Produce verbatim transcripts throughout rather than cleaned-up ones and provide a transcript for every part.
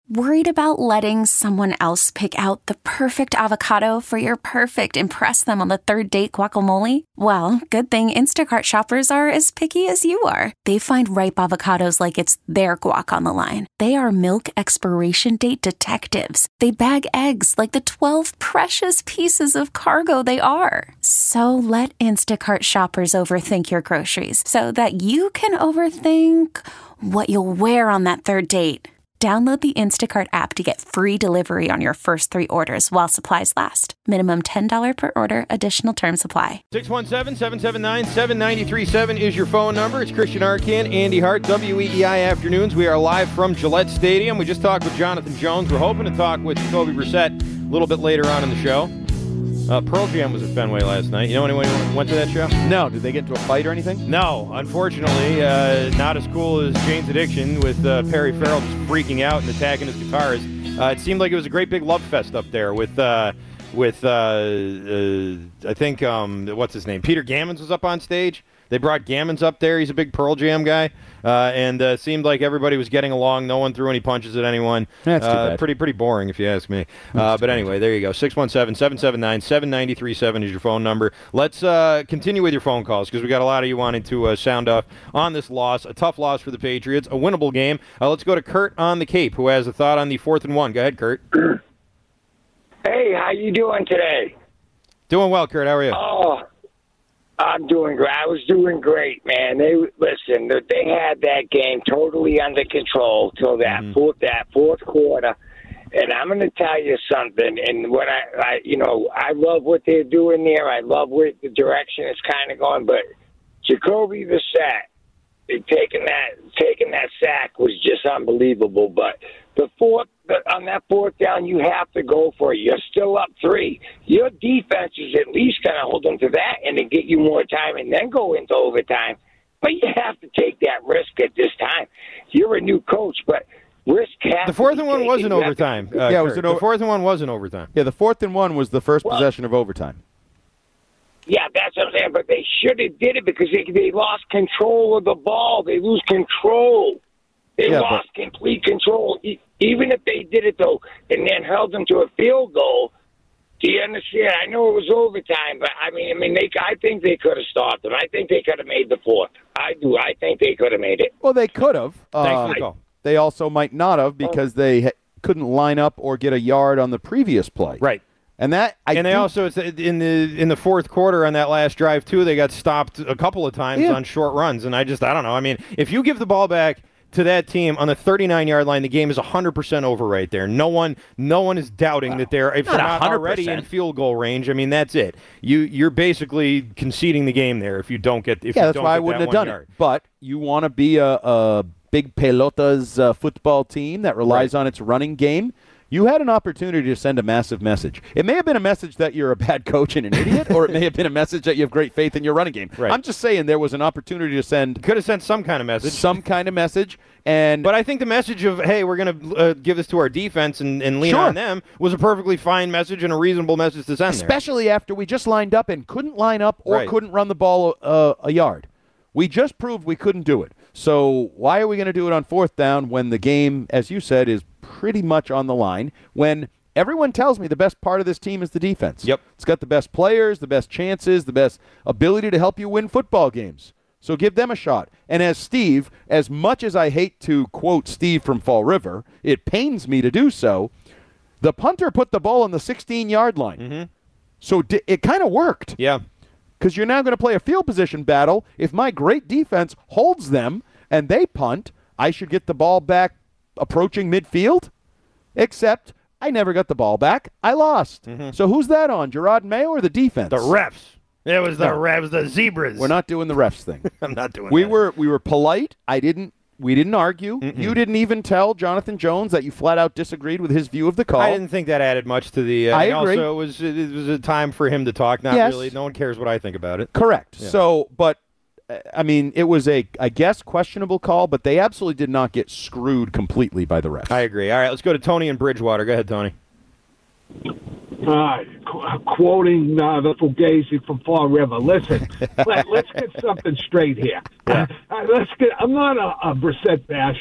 Worried about letting someone else pick out the perfect avocado for your perfect impress them on the third date guacamole? Well, good thing Instacart shoppers are as picky as you are. They find ripe avocados like it's their guac on the line. They are milk expiration date detectives. They bag eggs like the twelve precious pieces of cargo they are. So let Instacart shoppers overthink your groceries so that you can overthink what you'll wear on that third date. Download the Instacart app to get free delivery on your first three orders while supplies last. Minimum ten dollars per order. Additional terms apply. six one seven, seven seven nine, seven nine three seven is your phone number. It's Christian Arcand, Andy Hart, W E E I Afternoons. We are live from Gillette Stadium. We just talked with Jonathan Jones. We're hoping to talk with Jacoby Brissett a little bit later on in the show. Uh, Pearl Jam was at Fenway last night. You know anyone who went to that show? No. Did they get into a fight or anything? No. Unfortunately, uh, not as cool as Jane's Addiction with uh, Perry Farrell just freaking out and attacking his guitars. Uh, it seemed like it was a great big love fest up there with, uh, with uh, uh, I think, um, what's his name? Peter Gammons was up on stage. They brought Gammons up there. He's a big Pearl Jam guy. Uh, and uh, seemed like everybody was getting along. No one threw any punches at anyone. That's too uh, bad. Pretty pretty boring, if you ask me. Uh, but anyway, there you go. six one seven, seven seven nine, seven nine three seven is your phone number. Let's uh, continue with your phone calls because we got a lot of you wanting to uh, sound off on this loss. A tough loss for the Patriots. A winnable game. Uh, let's go to Kurt on the Cape, who has a thought on the fourth and one. Go ahead, Kurt. Hey, how you doing today? Doing well, Kurt. How are you? Oh, I'm doing great. I was doing great, man. They listen. They had that game totally under control till that mm-hmm. fourth that fourth quarter. And I'm going to tell you something. And when I, I, you know, I love what they're doing there. I love where the direction it's kind of going. But Jacoby Brissett taking that taking that sack was just unbelievable. But the fourth on that fourth down, you have to go for it. You're still up three. Your defense is at least going to hold them to that and then get you more time and then go into overtime. But you have to take that risk at this time. You're a new coach, but risk has The fourth to and be one taken. was in You have overtime. to- Uh, Yeah, it was Kurt. an o- the fourth and one was in overtime. Yeah, the fourth and one was the first Well- possession of overtime. Yeah, that's what I'm saying. But they should have did it because they, they lost control of the ball. They lose control. They Yeah, lost complete control. E- Even if they did it, though, and then held them to a field goal, do you understand? I know it was overtime, but, I mean, I mean, they. I think they could have stopped them. I think they could have made the fourth. I do. I think they could have made it. Well, they could have. Thanks Uh, for the call. They also might not have because they ha- couldn't line up or get a yard on the previous play. Right. And that I and they do- also, it's in the in the fourth quarter on that last drive, too, they got stopped a couple of times Yeah. on short runs. And I just, I don't know. I mean, if you give the ball back to that team on the thirty-nine-yard line, the game is one hundred percent over right there. No one no one is doubting that they're, if Not they're not one hundred already in percent. field goal range, I mean, that's it. You, you're basically conceding the game there if you don't get if yeah, you that's don't why I get wouldn't that have one done yard. it. But you want to be a, a big pelotas uh, football team that relies Right. on its running game. You had an opportunity to send a massive message. It may have been a message that you're a bad coach and an idiot, or it may have been a message that you have great faith in your running game. Right. I'm just saying there was an opportunity to send Could have sent some kind of message. some kind of message. And But I think the message of, hey, we're going to uh, give this to our defense and, and lean Sure. on them was a perfectly fine message and a reasonable message to send there. especially after we just lined up and couldn't line up or Right. couldn't run the ball uh, a yard. We just proved we couldn't do it. So why are we going to do it on fourth down when the game, as you said, is pretty much on the line, when everyone tells me the best part of this team is the defense? Yep. It's got the best players, the best chances, the best ability to help you win football games. So give them a shot. And as Steve, as much as I hate to quote Steve from Fall River, it pains me to do so, the punter put the ball on the sixteen-yard line. Mm-hmm. So di- it kind of worked. Yeah. Because you're now going to play a field position battle. If my great defense holds them and they punt, I should get the ball back approaching midfield. Except I never got the ball back. I lost. Mm-hmm. So who's that on, Gerard Mayo or the defense? The refs. It was the No. refs, the zebras. We're not doing the refs thing. I'm not doing we that. were we were polite. I didn't. We didn't argue. Mm-mm. You didn't even tell Jonathan Jones that you flat out disagreed with his view of the call. I didn't think that added much to the. Uh, I and agree. Also, it was it was a time for him to talk. Not Yes. really. No one cares what I think about it. Correct. Yeah. So, but uh, I mean, it was a, I guess, questionable call, but they absolutely did not get screwed completely by the refs. I agree. All right, let's go to Tony in Bridgewater. Go ahead, Tony. Uh, qu- quoting uh, the Fugazi from Fall River. Listen, let, let's get something straight here. Uh, let's get. I'm not a, a Brissett basher.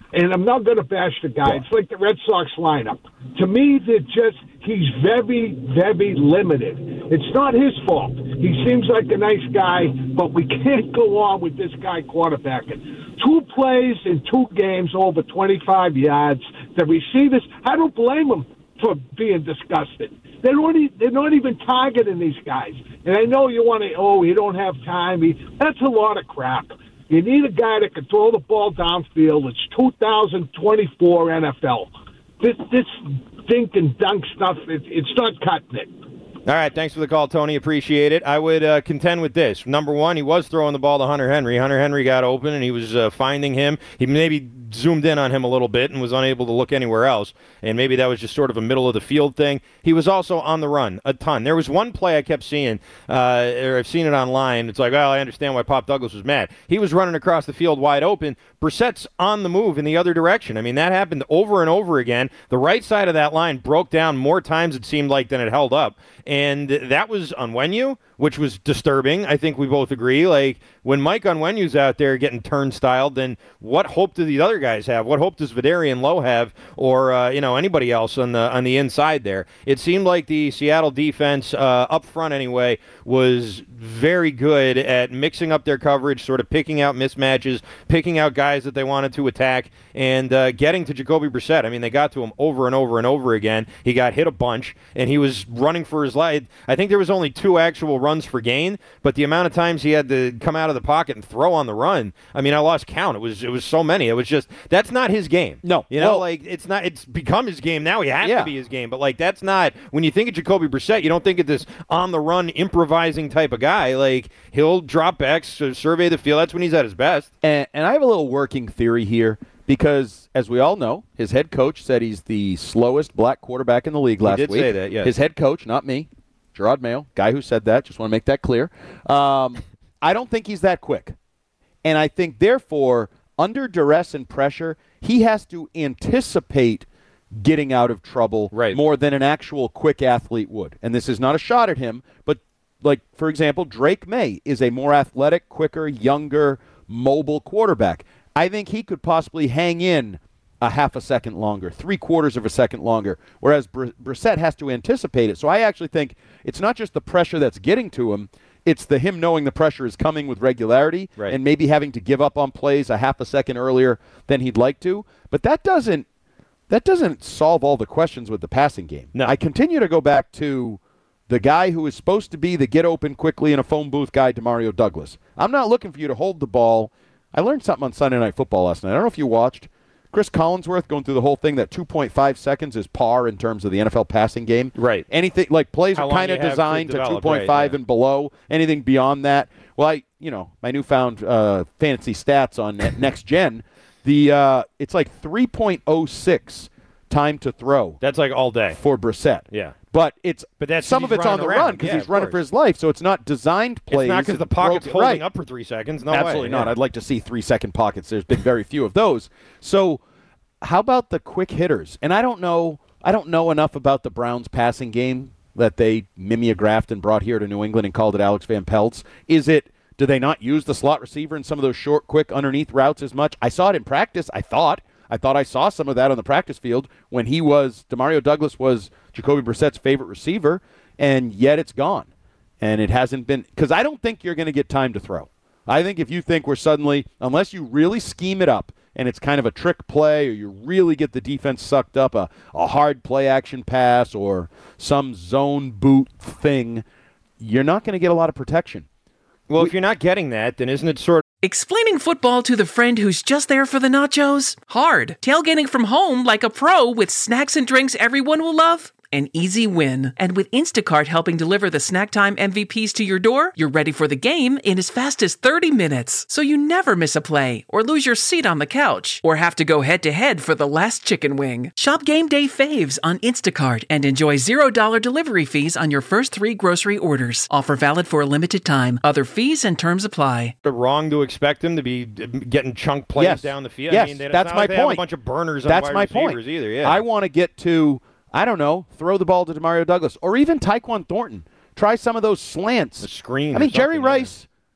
and I'm not going to bash the guy. It's like the Red Sox lineup. To me, they're just he's very, very limited. It's not his fault. He seems like a nice guy, but we can't go on with this guy quarterbacking. Two plays in two games over twenty-five yards. The receivers, I don't blame them for being disgusted. They're not, they're not even targeting these guys. And I know you want to, oh, you don't have time. That's a lot of crap. You need a guy that can throw the ball downfield. It's two thousand twenty-four N F L. This this dink and dunk stuff, it, it's not cutting it. All right, thanks for the call, Tony. Appreciate it. I would uh, contend with this. Number one, he was throwing the ball to Hunter Henry. Hunter Henry got open, and he was uh, finding him. He maybe zoomed in on him a little bit and was unable to look anywhere else, and maybe that was just sort of a middle-of-the-field thing. He was also on the run a ton. There was one play I kept seeing, uh, or I've seen it online. It's like, well, I understand why Pop Douglas was mad. He was running across the field wide open. Brissett's on the move in the other direction. I mean, that happened over and over again. The right side of that line broke down more times, it seemed like, than it held up. And that was Onwenu, which was disturbing. I think we both agree. Like, when Mike Onwenu's out there getting turnstiled, then what hope do the other guys have? What hope does Vidarian Lowe have, or uh, you know anybody else on the on the inside there? It seemed like the Seattle defense, uh, up front anyway, was very good at mixing up their coverage, sort of picking out mismatches, picking out guys that they wanted to attack, and uh, getting to Jacoby Brissett. I mean, they got to him over and over and over again. He got hit a bunch, and he was running for his life. I think there was only two actual runs for gain, but the amount of times he had to come out of the pocket and throw on the run, I mean, I lost count. It was it was so many. It was just, that's not his game. No. You know, well, like, it's not, it's become his game now. He has yeah. to be his game, but like, that's not, when you think of Jacoby Brissett, you don't think of this on-the-run, improvising type of guy. Like, he'll drop back, survey the field. That's when he's at his best. And, and I have a little working theory here, because, as we all know, his head coach said he's the slowest black quarterback in the league last he did week. Say that, yes. His head coach, not me, Gerard Mayo, guy who said that. Just want to make that clear. Um, I don't think he's that quick. And I think, therefore, under duress and pressure, he has to anticipate getting out of trouble right. more than an actual quick athlete would. And this is not a shot at him, but, like, for example, Drake May is a more athletic, quicker, younger, mobile quarterback. I think he could possibly hang in a half a second longer, three quarters of a second longer, whereas Br- Brissett has to anticipate it. So I actually think it's not just the pressure that's getting to him, it's the him knowing the pressure is coming with regularity right. and maybe having to give up on plays a half a second earlier than he'd like to. But that doesn't that doesn't solve all the questions with the passing game. No. I continue to go back to the guy who is supposed to be the get open quickly in a phone booth guy, Demario Douglas. I'm not looking for you to hold the ball. I learned something on Sunday Night Football last night. I don't know if you watched. Chris Collinsworth going through the whole thing that two point five seconds is par in terms of the N F L passing game. Right. Anything like plays How are kind of designed to, to two point five right, yeah. and below. Anything beyond that, well, I you know my newfound uh, fantasy stats on Next Gen, the uh, it's like three point oh six time to throw. That's like all day for Brissett. Yeah. But it's but that's some of it's on the around. run because yeah, he's running course. for his life. So it's not designed plays. It's not because the pocket's broken, holding right. up for three seconds. No Absolutely way. not. Yeah. I'd like to see three-second pockets. There's been very few of those. So how about the quick hitters? And I don't know. I don't know enough about the Browns' passing game that they mimeographed and brought here to New England and called it Alex Van Pelt's. Is it? Do they not use the slot receiver in some of those short, quick, underneath routes as much? I saw it in practice. I thought. I thought I saw some of that on the practice field when he was, Demario Douglas was Jacoby Brissett's favorite receiver, and yet it's gone. And it hasn't been, because I don't think you're going to get time to throw. I think if you think we're suddenly, unless you really scheme it up, and it's kind of a trick play, or you really get the defense sucked up, a, a hard play action pass, or some zone boot thing, you're not going to get a lot of protection. Well, we, if you're not getting that, then isn't it sort of explaining football to the friend who's just there for the nachos? Hard. Tailgating from home like a pro with snacks and drinks everyone will love? An easy win. And with Instacart helping deliver the snack time M V Ps to your door, you're ready for the game in as fast as thirty minutes. So you never miss a play, or lose your seat on the couch, or have to go head-to-head for the last chicken wing. Shop Game Day Faves on Instacart and enjoy zero dollars delivery fees on your first three grocery orders. Offer valid for a limited time. Other fees and terms apply. Wrong to expect them to be getting chunk plays yes. down the field. Yes, I mean, that's not my like they point. Have a bunch of burners on that's wide my receivers point. either. Yeah. I want to get to, I don't know, throw the ball to Demario Douglas or even Tyquan Thornton. Try some of those slants. The screen. I mean, Jerry Rice,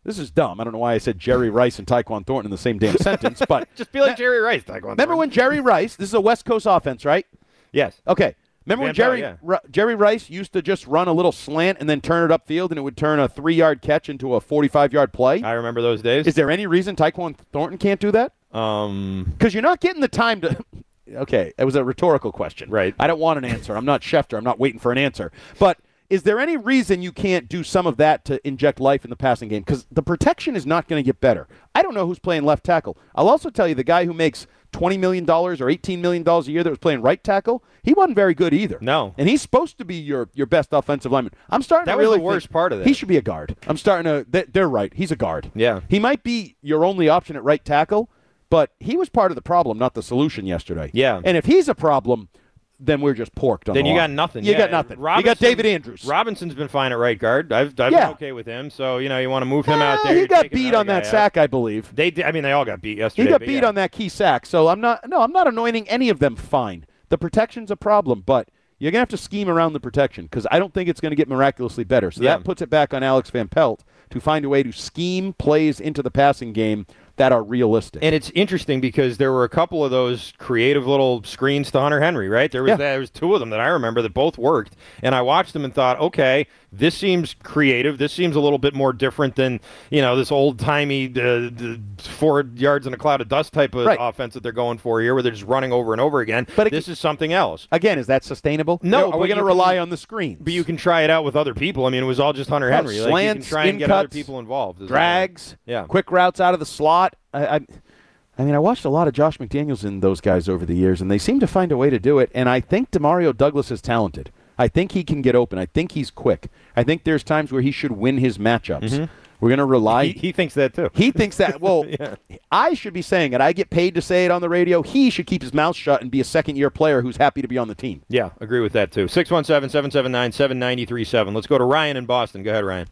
This is dumb. I don't know why I said Jerry Rice and Tyquan Thornton in the same damn sentence, but just be like Jerry Rice, Tyquan remember Thornton. when Jerry Rice, this is a West Coast offense, right? Yes. Okay. Remember Van when Jerry Pelt, yeah. Ri- Jerry Rice used to just run a little slant and then turn it upfield, and it would turn a three-yard catch into a forty-five-yard play? I remember those days. Is there any reason Tyquan Thornton can't do that? Um, Because you're not getting the time to – okay, it was a rhetorical question. Right. I don't want an answer. I'm not Schefter. I'm not waiting for an answer. But is there any reason you can't do some of that to inject life in the passing game? Because the protection is not going to get better. I don't know who's playing left tackle. I'll also tell you the guy who makes twenty million dollars or eighteen million dollars a year that was playing right tackle, he wasn't very good either. No. And he's supposed to be your, your best offensive lineman. I'm starting That to was really the worst think part of that. He should be a guard. I'm starting to they, – they're right. He's a guard. Yeah. He might be your only option at right tackle, but he was part of the problem, not the solution yesterday. Yeah. And if he's a problem, then we're just porked on Then the you line. got nothing. You yeah. got nothing. Robinson, you got David Andrews. Robinson's been fine at right guard. I've, I've Yeah. been okay with him. So, you know, you want to move him Eh, out there. he you're got taking beat another on that guy out. sack, I believe. They did, I mean, they all got beat yesterday. He got but beat yeah. on that key sack. So I'm not no, I'm not anointing any of them fine. The protection's a problem, but you're going to have to scheme around the protection because I don't think it's going to get miraculously better. So Yeah. that puts it back on Alex Van Pelt to find a way to scheme plays into the passing game that are realistic. And it's interesting because there were a couple of those creative little screens to Hunter Henry, right? There was Yeah. there was two of them that I remember that both worked, and I watched them and thought, okay, this seems creative. This seems a little bit more different than you know this old timey uh, four yards in a cloud of dust type of Right. offense that they're going for here, where they're just running over and over again. But it- this is something else. Again, is that sustainable? No, Are but we going to you rely can- on the screens? But you can try it out with other people. I mean, it was all just Hunter Oh, Henry. Like, you slants, can try and spin get other cuts, people involved. as drags, well. Yeah. quick routes out of the slot. I, I, I mean, I watched a lot of Josh McDaniels and those guys over the years, and they seem to find a way to do it. And I think Demario Douglas is talented. I think he can get open. I think he's quick. I think there's times where he should win his matchups. We're going to rely. He, he thinks that too. He thinks that, well, Yeah. I should be saying it. I get paid to say it on the radio. He should keep his mouth shut and be a second-year player who's happy to be on the team. Yeah, agree with that too. six one seven, seven seven nine, seven nine three seven. Let's go to Ryan in Boston. Go ahead, Ryan.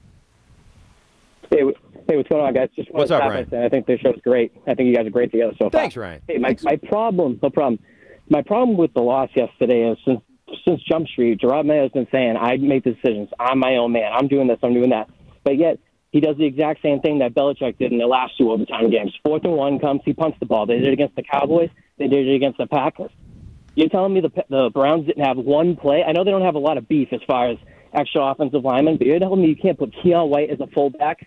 Hey, w- hey, what's going on, guys? Just What's wanted to up, stop Ryan? and say I think this show's great. I think you guys are great together so far. Thanks, Ryan. Hey, my, Thanks. my problem, no problem. My problem with the loss yesterday is since since Jump Street, Gerard Mayo has been saying, I make the decisions. I'm my own man. I'm doing this. I'm doing that. But yet, he does the exact same thing that Belichick did in the last two overtime games. Fourth and one comes, he punts the ball. They did it against the Cowboys. They did it against the Packers. You're telling me the the Browns didn't have one play? I know they don't have a lot of beef as far as extra offensive linemen, but you're telling me you can't put Keon White as a fullback?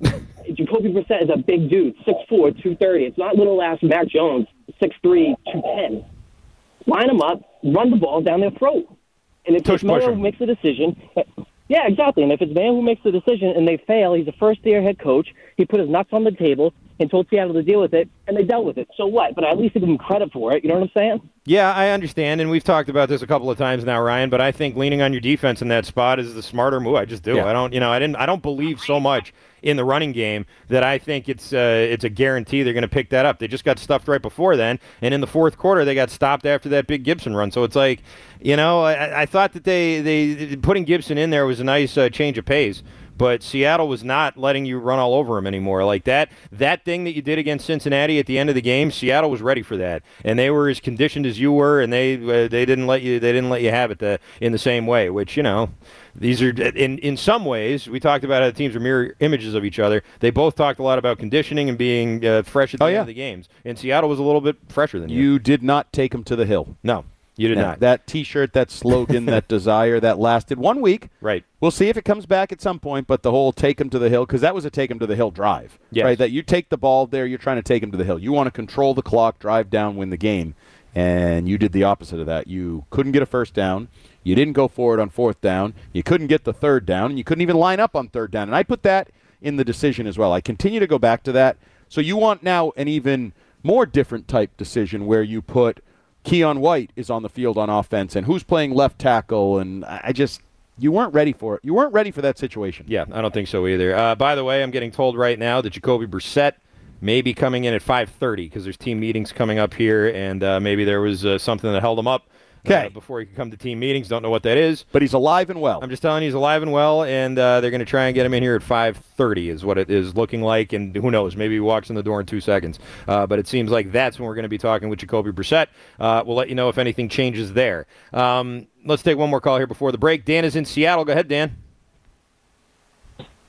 Jacoby Brissett is a big dude, six four, two thirty. It's not little ass Mac Jones, six three, two ten. Line them up, run the ball down their throat. And if Tush it's Mayo push who 'em. makes the decision, yeah, exactly. And if it's Mayo who makes the decision and they fail, he's a first-year head coach. He put his nuts on the table and told Seattle to deal with it, and they dealt with it. So what? But I at least give him credit for it. You know what I'm saying? Yeah, I understand, and we've talked about this a couple of times now, Ryan. But I think leaning on your defense in that spot is the smarter move. I just do. Yeah. I don't, you know, I didn't, I don't believe so much in the running game that I think it's, uh, it's a guarantee they're going to pick that up. They just got stuffed right before then, and in the fourth quarter they got stopped after that big Gibson run. So it's like, you know, I, I thought that they, they putting Gibson in there was a nice uh, change of pace. But Seattle was not letting you run all over him anymore. Like that that thing that you did against Cincinnati at the end of the game, Seattle was ready for that, and they were as conditioned as you were, and they uh, they didn't let you they didn't let you have it the, in the same way. Which you know, these are in in some ways we talked about how the teams are mirror images of each other. They both talked a lot about conditioning and being uh, fresh at the Oh, end yeah. of the games, and Seattle was a little bit fresher than you. You did not take him to the hill. No, you did No, not. That T-shirt, that slogan, that desire, that lasted one week. Right. We'll see if it comes back at some point, but the whole take him to the hill, because that was a take him to the hill drive. Yes. Right? That you take the ball there, you're trying to take him to the hill. You want to control the clock, drive down, win the game, and you did the opposite of that. You couldn't get a first down. You didn't go for it on fourth down. You couldn't get the third down, and you couldn't even line up on third down. And I put that in the decision as well. I continue to go back to that. So you want now an even more different type decision where you put Keon White is on the field on offense and who's playing left tackle, and I I just you weren't ready for it. You weren't ready for that situation. Yeah, I don't think so either. Uh, by the way, I'm getting told right now that Jacoby Brissett may be coming in at five thirty because there's team meetings coming up here, and uh, maybe there was uh, something that held him up Okay. uh, before he could come to team meetings. Don't know what that is. But he's alive and well. I'm just telling you he's alive and well, and uh, they're going to try and get him in here at five thirty is what it is looking like, and who knows, maybe he walks in the door in two seconds. Uh, but it seems like that's when we're going to be talking with Jacoby Brissett. Uh, we'll let you know if anything changes there. Um, let's take one more call here before the break. Dan is in Seattle. Go ahead, Dan.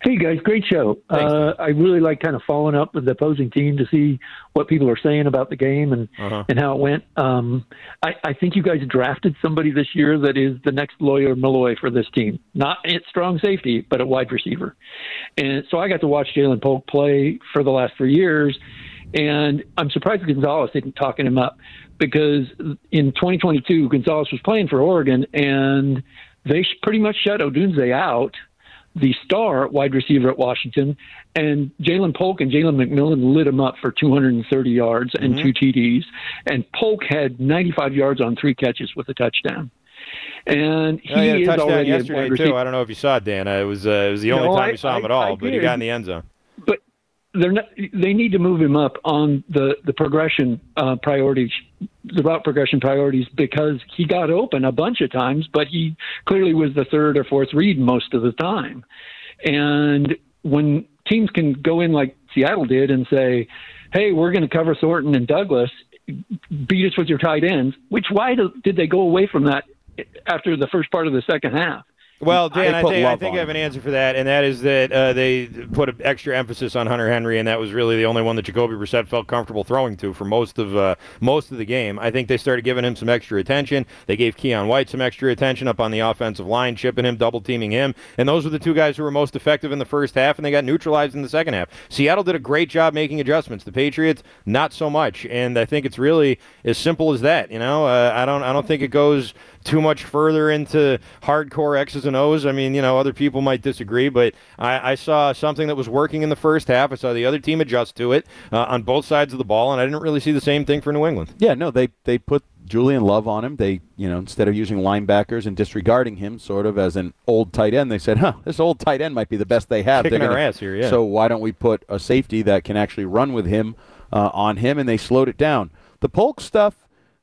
Hey, guys, great show. Thanks, uh, I really like kind of following up with the opposing team to see what people are saying about the game and, Uh-huh. and how it went. Um, I, I think you guys drafted somebody this year that is the next Lawyer Malloy for this team. Not at strong safety, but at wide receiver. And so I got to watch Jalen Polk play for the last three years, and I'm surprised Gonzalez didn't talking him up, because in twenty twenty-two, Gonzalez was playing for Oregon, and they pretty much shut Odunze out, the star wide receiver at Washington, and Jalen Polk and Jalen McMillan lit him up for two hundred thirty yards and Mm-hmm. two T Ds. And Polk had ninety-five yards on three catches with a touchdown. And he Oh, he had a is touchdown already a yesterday wide too. receiver. I don't know if you saw it, Dan. Uh, It was uh, it was the only No, time I- you saw him I- at all, I but he did. got in the end zone. But they're not, they need to move him up on the, the progression uh, priorities, the route progression priorities, because he got open a bunch of times, but he clearly was the third or fourth read most of the time. And when teams can go in like Seattle did and say, hey, we're going to cover Thornton and Douglas, beat us with your tight ends, which why do, did they go away from that after the first part of the second half? Well, Dan, They I put think, I love think on I have him. an answer for that, and that is that uh, they put an extra emphasis on Hunter Henry, and that was really the only one that Jacoby Brissett felt comfortable throwing to for most of uh, most of the game. I think they started giving him some extra attention. They gave Keon White some extra attention up on the offensive line, chipping him, double-teaming him, and those were the two guys who were most effective in the first half, and they got neutralized in the second half. Seattle did a great job making adjustments. The Patriots, not so much, and I think it's really as simple as that. You know, uh, I don't I don't think it goes too much further into hardcore X's and O's. I mean, you know, other people might disagree, but I, I saw something that was working in the first half. I saw the other team adjust to it uh, on both sides of the ball, and I didn't really see the same thing for New England. Yeah, no, they they put Julian Love on him. They, you know, instead of using linebackers and disregarding him sort of as an old tight end, they said, huh, this old tight end might be the best they have. Kicking They're our gonna- ass here, yeah. So why don't we put a safety that can actually run with him uh, on him, and they slowed it down. The Polk stuff,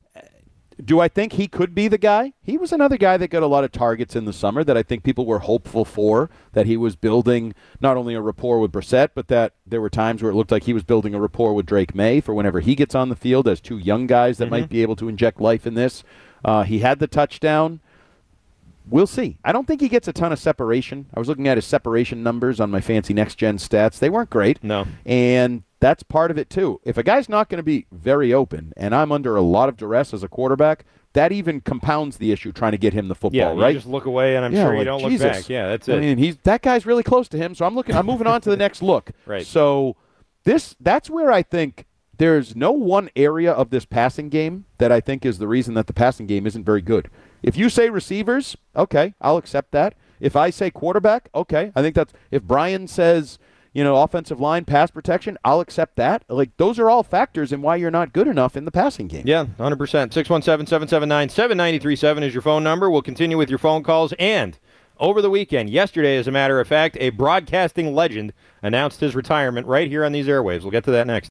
do I think he could be the guy? He was another guy that got a lot of targets in the summer that I think people were hopeful for, that he was building not only a rapport with Brissett, but that there were times where it looked like he was building a rapport with Drake May for whenever he gets on the field as two young guys that Mm-hmm. might be able to inject life in this. Uh, he had the touchdown. We'll see. I don't think he gets a ton of separation. I was looking at his separation numbers on my fancy next-gen stats. They weren't great. No. And that's part of it, too. If a guy's not going to be very open, and I'm under a lot of duress as a quarterback, that even compounds the issue trying to get him the football, Yeah, you right? just look away, and I'm Yeah, sure you like, don't Jesus. look back. Yeah, that's it. I mean, he's that guy's really close to him, so I'm looking. I'm moving on to the next look. Right. So this that's where I think there's no one area of this passing game that I think is the reason that the passing game isn't very good. If you say receivers, okay, I'll accept that. If I say quarterback, okay, I think that's. If Brian says, you know, offensive line, pass protection, I'll accept that. Like, those are all factors in why you're not good enough in the passing game. Yeah, one hundred percent. six one seven, seven seven nine, seven nine three seven is your phone number. We'll continue with your phone calls. And over the weekend, yesterday, as a matter of fact, a broadcasting legend announced his retirement right here on these airwaves. We'll get to that next.